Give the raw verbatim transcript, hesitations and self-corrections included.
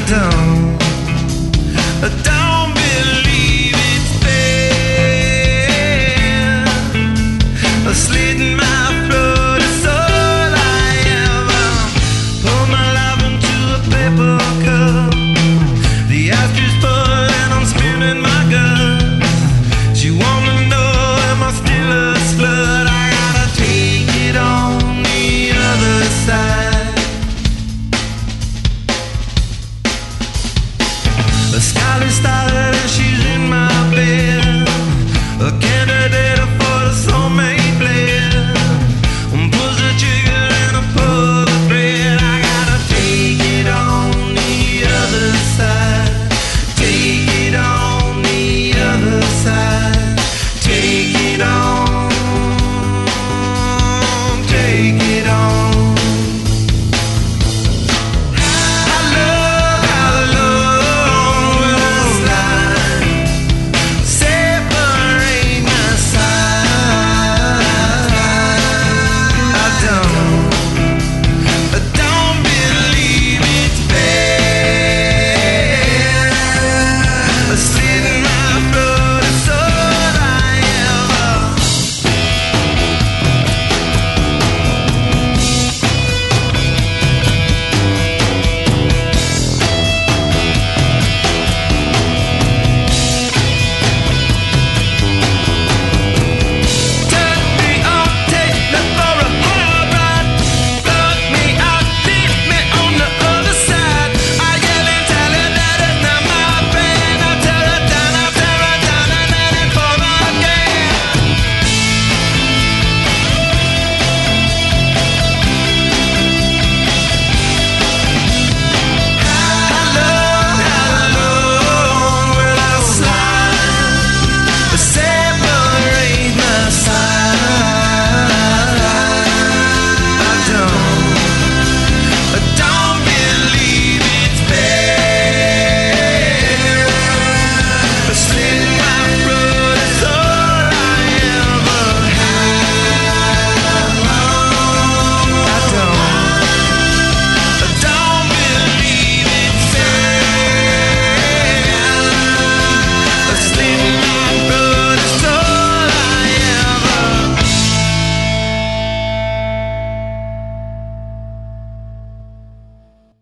don't, I don't believe it's fair. A slit in my throat is all I ever. Pour my life into a paper cup. The ice is full and I'm spinning my guts. She wanna know, am I still a slut? I gotta take it on the other side. The sky is started and she's in my